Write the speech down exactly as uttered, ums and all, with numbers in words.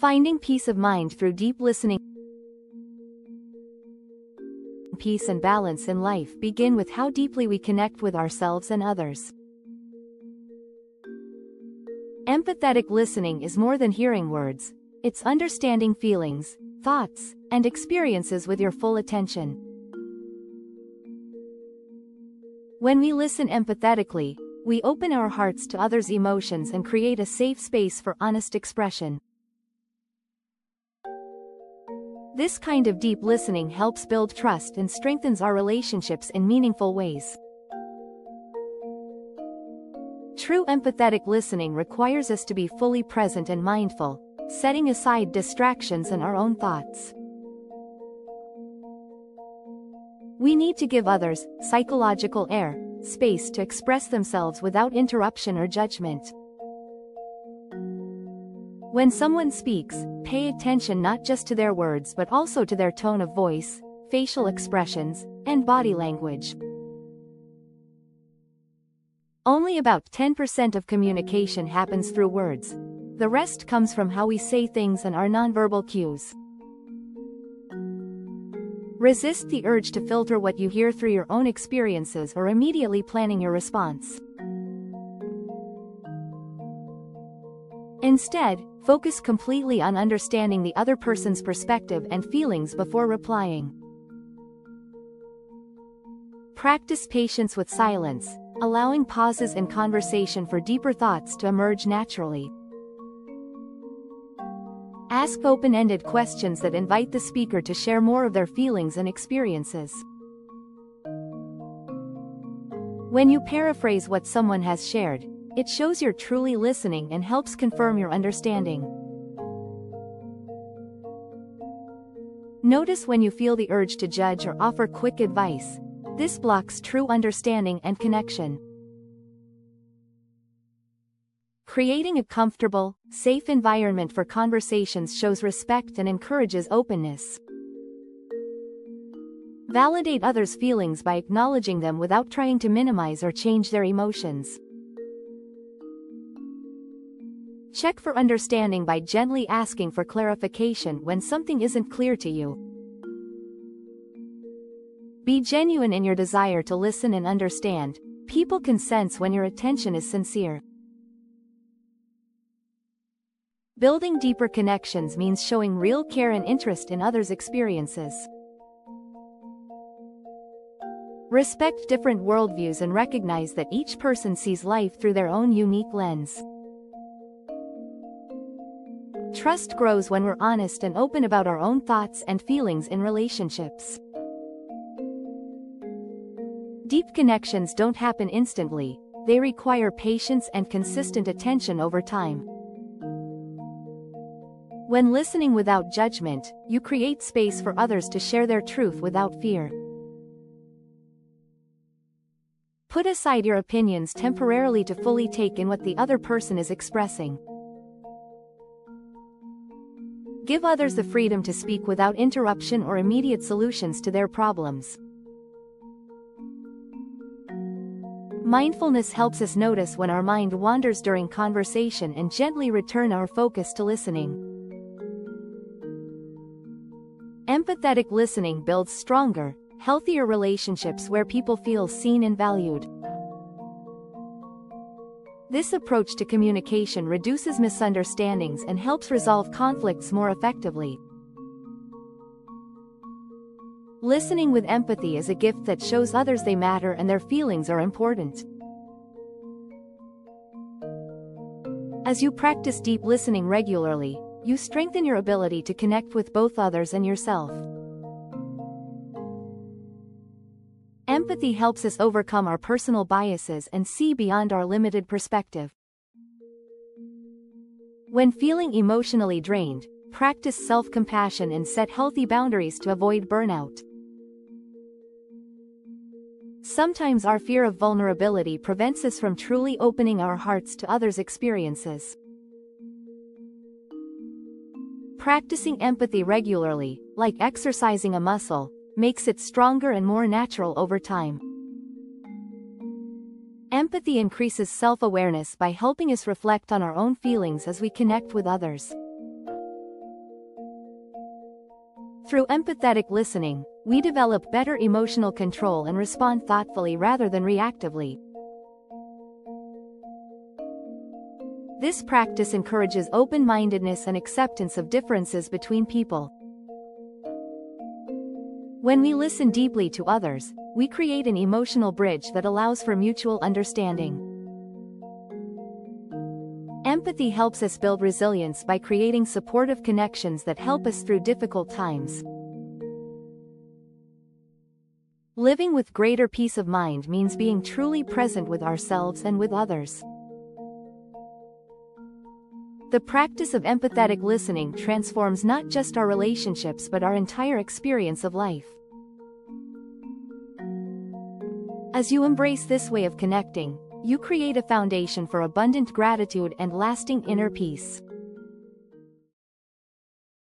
Finding peace of mind through deep listening. Peace and balance in life begin with how deeply we connect with ourselves and others. Empathetic listening is more than hearing words, it's understanding feelings, thoughts, and experiences with your full attention. When we listen empathetically, we open our hearts to others' emotions and create a safe space for honest expression. This kind of deep listening helps build trust and strengthens our relationships in meaningful ways. True empathetic listening requires us to be fully present and mindful, setting aside distractions and our own thoughts. We need to give others psychological air, space to express themselves without interruption or judgment. When someone speaks, pay attention not just to their words but also to their tone of voice, facial expressions, and body language. Only about ten percent of communication happens through words. The rest comes from how we say things and our nonverbal cues. Resist the urge to filter what you hear through your own experiences or immediately planning your response. Instead, focus completely on understanding the other person's perspective and feelings before replying. Practice patience with silence, allowing pauses in conversation for deeper thoughts to emerge naturally. Ask open-ended questions that invite the speaker to share more of their feelings and experiences. When you paraphrase what someone has shared, it shows you're truly listening and helps confirm your understanding. Notice when you feel the urge to judge or offer quick advice. This blocks true understanding and connection. Creating a comfortable, safe environment for conversations shows respect and encourages openness. Validate others' feelings by acknowledging them without trying to minimize or change their emotions. Check for understanding by gently asking for clarification when something isn't clear to you. Be genuine in your desire to listen and understand. People can sense when your attention is sincere. Building deeper connections means showing real care and interest in others' experiences. Respect different worldviews and recognize that each person sees life through their own unique lens. Trust grows when we're honest and open about our own thoughts and feelings in relationships. Deep connections don't happen instantly, they require patience and consistent attention over time. When listening without judgment, you create space for others to share their truth without fear. Put aside your opinions temporarily to fully take in what the other person is expressing. Give others the freedom to speak without interruption or immediate solutions to their problems. Mindfulness helps us notice when our mind wanders during conversation and gently return our focus to listening. Empathetic listening builds stronger, healthier relationships where people feel seen and valued. This approach to communication reduces misunderstandings and helps resolve conflicts more effectively. Listening with empathy is a gift that shows others they matter and their feelings are important. As you practice deep listening regularly, you strengthen your ability to connect with both others and yourself. Empathy helps us overcome our personal biases and see beyond our limited perspective. When feeling emotionally drained, practice self-compassion and set healthy boundaries to avoid burnout. Sometimes our fear of vulnerability prevents us from truly opening our hearts to others' experiences. Practicing empathy regularly, like exercising a muscle, makes it stronger and more natural over time. Empathy increases self-awareness by helping us reflect on our own feelings as we connect with others. Through empathetic listening, we develop better emotional control and respond thoughtfully rather than reactively. This practice encourages open-mindedness and acceptance of differences between people. When we listen deeply to others, we create an emotional bridge that allows for mutual understanding. Empathy helps us build resilience by creating supportive connections that help us through difficult times. Living with greater peace of mind means being truly present with ourselves and with others. The practice of empathetic listening transforms not just our relationships but our entire experience of life. As you embrace this way of connecting, you create a foundation for abundant gratitude and lasting inner peace.